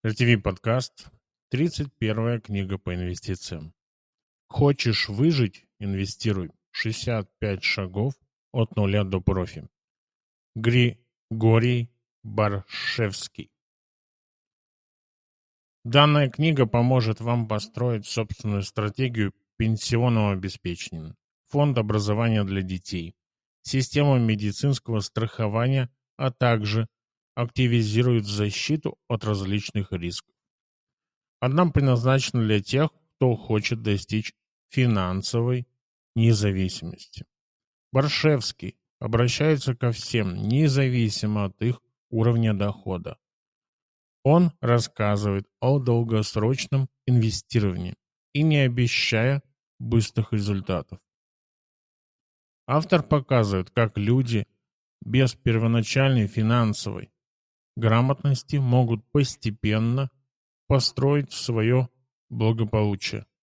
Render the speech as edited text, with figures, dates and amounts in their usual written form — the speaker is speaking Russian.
RTV подкаст. 31 книга по инвестициям. Хочешь выжить? Инвестируй. 65 шагов от нуля до профи. Григорий Баршевский. Данная книга поможет вам построить собственную стратегию пенсионного обеспечения, фонд образования для детей, систему медицинского страхования, а также активизирует защиту от различных рисков. Она предназначена для тех, кто хочет достичь финансовой независимости. Баршевский обращается ко всем, независимо от их уровня дохода. Он рассказывает о долгосрочном инвестировании и не обещая быстрых результатов. Автор показывает, как люди без первоначальной финансовой грамотности могут постепенно построить свое благополучие.